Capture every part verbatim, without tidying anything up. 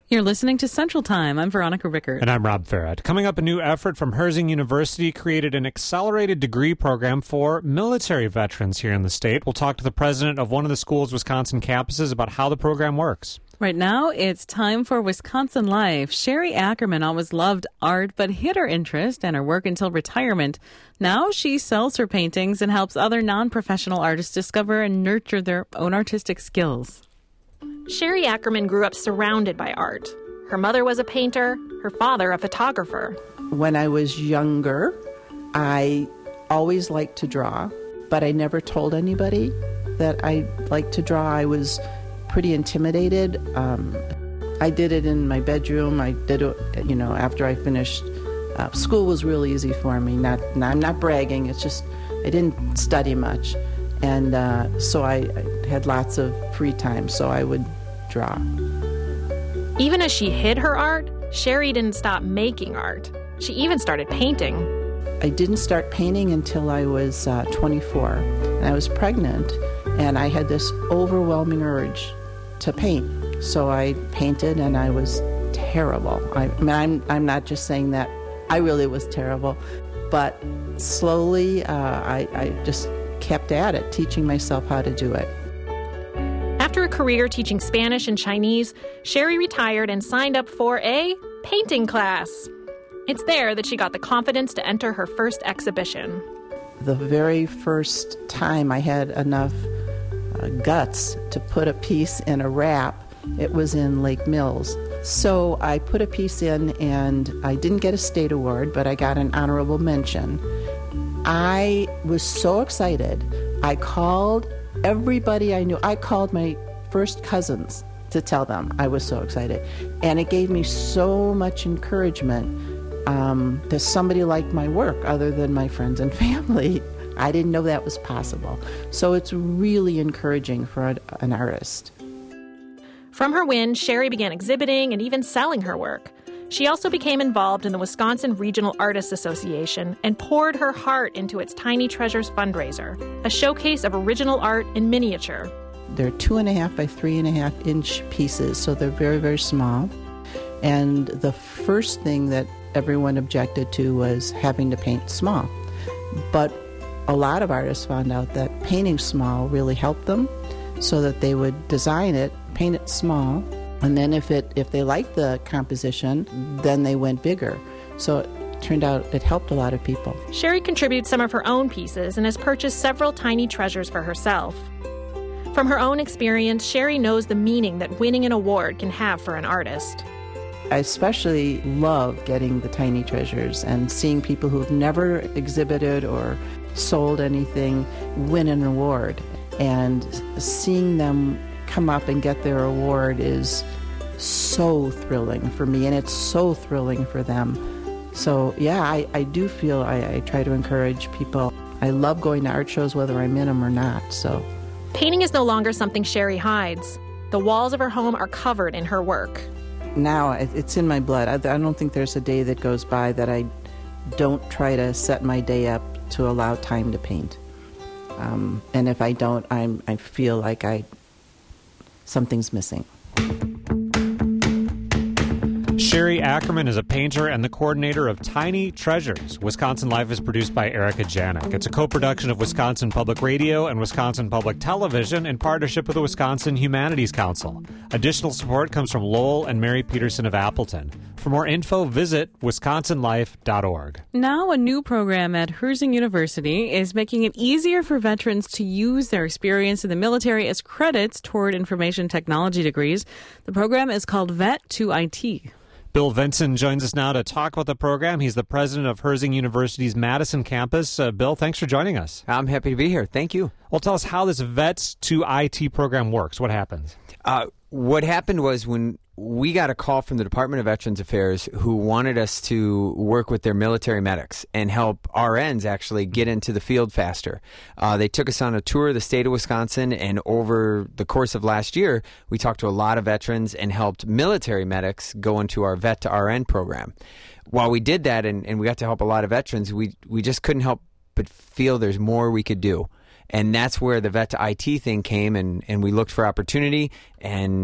You're listening to Central Time. I'm Veronica Rickert. And I'm Rob Farrett. Coming up, a new effort from Herzing University created an accelerated degree program for military veterans here in the state. We'll talk to the president of one of the school's Wisconsin campuses about how the program works. Right now, it's time for Wisconsin Life. Sherry Ackerman always loved art, but hid her interest and her work until retirement. Now she sells her paintings and helps other non-professional artists discover and nurture their own artistic skills. Sherry Ackerman grew up surrounded by art. Her mother was a painter, her father a photographer. When I was younger, I always liked to draw, but I never told anybody that I liked to draw. I was pretty intimidated. Um, I did it in my bedroom. I did it, you know, after I finished. Uh, school was really easy for me. Not, I'm not bragging. It's just I didn't study much. And uh, so I, I had lots of free time, so I would draw. Even as she hid her art, Sherry didn't stop making art. She even started painting. I didn't start painting until I was uh, twenty-four, and I was pregnant, and I had this overwhelming urge to paint. So I painted, and I was terrible. I, I mean, I'm, I'm not just saying that. I really was terrible. But slowly, uh, I, I just kept at it, teaching myself how to do it. After a career teaching Spanish and Chinese, Sherry retired and signed up for a painting class. It's there that she got the confidence to enter her first exhibition. The very first time I had enough uh, guts to put a piece in a wrap, it was in Lake Mills. So I put a piece in, and I didn't get a state award, but I got an honorable mention. I was so excited. I called everybody I knew. I called my first cousins to tell them I was so excited. And it gave me so much encouragement um, that somebody liked my work other than my friends and family. I didn't know that was possible. So it's really encouraging for a, an artist. From her win, Sherry began exhibiting and even selling her work. She also became involved in the Wisconsin Regional Artists Association and poured her heart into its Tiny Treasures fundraiser, a showcase of original art in miniature. They're two and a half by three and a half inch pieces, so they're very, very small. And the first thing that everyone objected to was having to paint small. But a lot of artists found out that painting small really helped them, so that they would design it, paint it small, and then if it if they liked the composition, then they went bigger. So it turned out it helped a lot of people. Sherry contributes some of her own pieces and has purchased several tiny treasures for herself. From her own experience, Sherry knows the meaning that winning an award can have for an artist. I especially love getting the tiny treasures and seeing people who've never exhibited or sold anything win an award. And seeing them come up and get their award is so thrilling for me, and it's so thrilling for them. So, yeah, I, I do feel I, I try to encourage people. I love going to art shows whether I'm in them or not. So, painting is no longer something Sherry hides. The walls of her home are covered in her work. Now it's in my blood. I, I don't think there's a day that goes by that I don't try to set my day up to allow time to paint. Um, and if I don't, I'm, I feel like I something's missing. Sherry Ackerman is a painter and the coordinator of Tiny Treasures. Wisconsin Life is produced by Erica Janik. It's a co-production of Wisconsin Public Radio and Wisconsin Public Television in partnership with the Wisconsin Humanities Council. Additional support comes from Lowell and Mary Peterson of Appleton. For more info, visit wisconsin life dot org. Now, a new program at Herzing University is making it easier for veterans to use their experience in the military as credits toward information technology degrees. The program is called Vet to I T. Bill Vinson joins us now to talk about the program. He's the president of Herzing University's Madison campus. Uh, Bill, thanks for joining us. I'm happy to be here. Thank you. Well, tell us how this Vets to I T program works. What happens? Uh, what happened was when we got a call from the Department of Veterans Affairs who wanted us to work with their military medics and help R Ns actually get into the field faster. Uh, they took us on a tour of the state of Wisconsin, and over the course of last year, we talked to a lot of veterans and helped military medics go into our Vet to R N program. While we did that and, and we got to help a lot of veterans, we, we just couldn't help but feel there's more we could do. And that's where the Vet to I T thing came, and, and we looked for opportunity and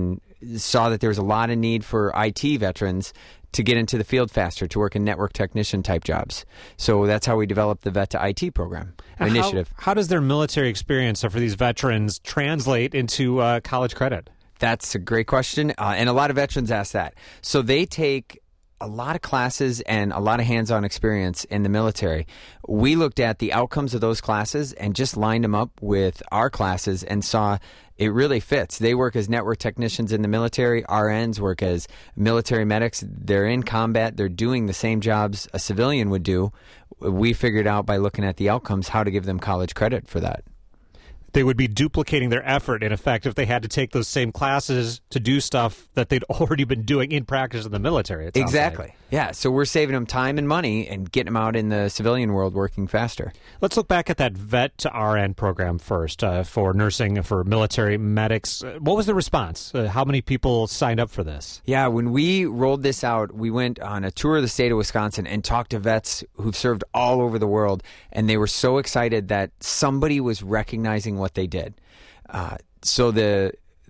saw that there was a lot of need for I T veterans to get into the field faster, to work in network technician type jobs. So that's how we developed the Vet to I T program and initiative. How, how does their military experience for these veterans translate into uh, college credit? That's a great question, uh, and a lot of veterans ask that. So they take a lot of classes and a lot of hands-on experience in the military. We looked at the outcomes of those classes and just lined them up with our classes and saw it really fits. They work as network technicians in the military. R Ns work as military medics. They're in combat. They're doing the same jobs a civilian would do. We figured out by looking at the outcomes how to give them college credit for that. They would be duplicating their effort, in effect, if they had to take those same classes to do stuff that they'd already been doing in practice in the military. It sounds Exactly. like. Yeah, so we're saving them time and money and getting them out in the civilian world working faster. Let's look back at that Vet to R N program first uh, for nursing, for military medics. Uh, what was the response? Uh, how many people signed up for this? Yeah, when we rolled this out, we went on a tour of the state of Wisconsin and talked to vets who've served all over the world, and they were so excited that somebody was recognizing what they did. Uh, so the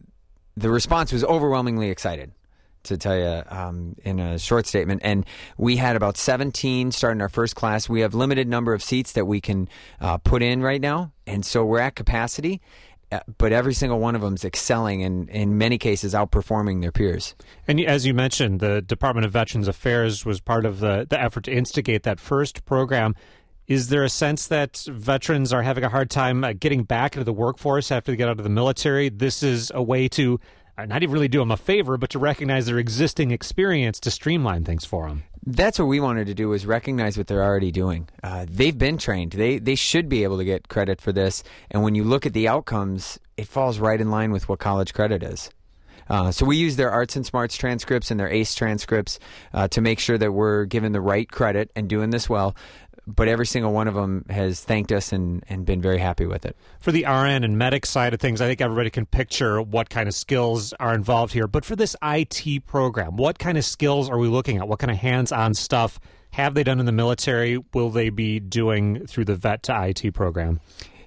the response was overwhelmingly excited, to tell you um, in a short statement. And we had about seventeen starting our first class. We have limited number of seats that we can uh, put in right now, and so we're at capacity. Uh, but every single one of them is excelling and, in many cases, outperforming their peers. And as you mentioned, the Department of Veterans Affairs was part of the, the effort to instigate that first program. Is there a sense that veterans are having a hard time uh, getting back into the workforce after they get out of the military? This is a way to uh, not even really do them a favor, but to recognize their existing experience to streamline things for them. That's what we wanted to do, was recognize what they're already doing. Uh, they've been trained. They they should be able to get credit for this. And when you look at the outcomes, it falls right in line with what college credit is. Uh, so we use their Arts and Smarts transcripts and their ACE transcripts uh, to make sure that we're giving the right credit and doing this well. But every single one of them has thanked us and, and been very happy with it. For the R N and medic side of things, I think everybody can picture what kind of skills are involved here. But for this I T program, what kind of skills are we looking at? What kind of hands-on stuff have they done in the military? Will they be doing through the Vet to I T program?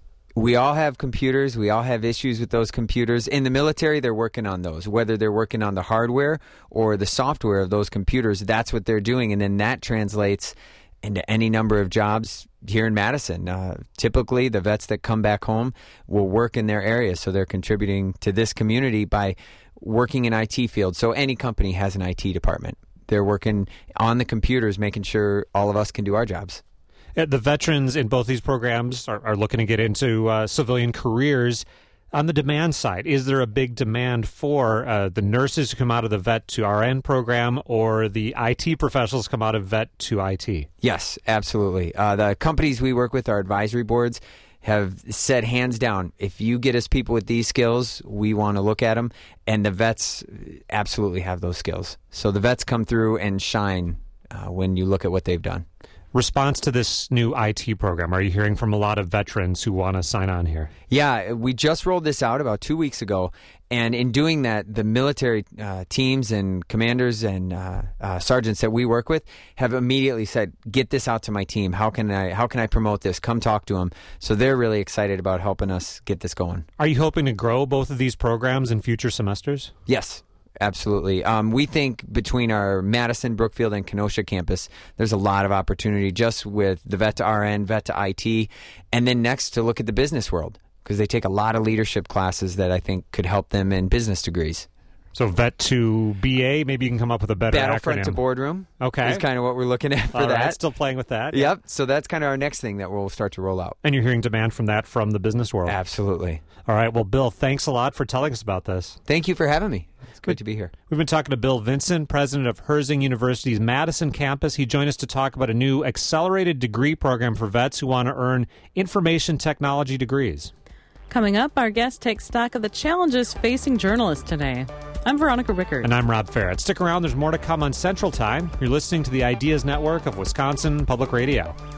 We all have computers. We all have issues with those computers. In the military, they're working on those. Whether they're working on the hardware or the software of those computers, that's what they're doing. And then that translates into any number of jobs here in Madison. Uh, typically, the vets that come back home will work in their area, so they're contributing to this community by working in I T fields. So any company has an I T department. They're working on the computers, making sure all of us can do our jobs. The veterans in both these programs are, are looking to get into uh, civilian careers. On the demand side, is there a big demand for uh, the nurses who come out of the Vet to R N program or the I T professionals come out of Vet to I T? Yes, absolutely. Uh, the companies we work with, our advisory boards, have said hands down, if you get us people with these skills, we want to look at them. And the vets absolutely have those skills. So the vets come through and shine uh, when you look at what they've done. Response to this new I T program, are you hearing from a lot of veterans who want to sign on here? Yeah, we just rolled this out about two weeks ago, and in doing that, the military uh, teams and commanders and uh, uh, sergeants that we work with have immediately said, get this out to my team. How can I how can I promote this? Come talk to them. So they're really excited about helping us get this going. Are you hoping to grow both of these programs in future semesters? Yes. Absolutely. Um, we think between our Madison, Brookfield, and Kenosha campus, there's a lot of opportunity just with the Vet to R N, Vet to I T, and then next to look at the business world, because they take a lot of leadership classes that I think could help them in business degrees. So Vet to B A, maybe you can come up with a better Battlefront acronym. to boardroom. Okay. Is kind of what we're looking at for All right, that. still playing with that. Yep. So that's kind of our next thing that we'll start to roll out. And you're hearing demand from that from the business world. Absolutely. All right. Well, Bill, thanks a lot for telling us about this. Thank you for having me. It's good to be here. We've been talking to Bill Vincent, president of Herzing University's Madison campus. He joined us to talk about a new accelerated degree program for vets who want to earn information technology degrees. Coming up, our guest takes stock of the challenges facing journalists today. I'm Veronica Rickard. And I'm Rob Farrett. Stick around. There's more to come on Central Time. You're listening to the Ideas Network of Wisconsin Public Radio.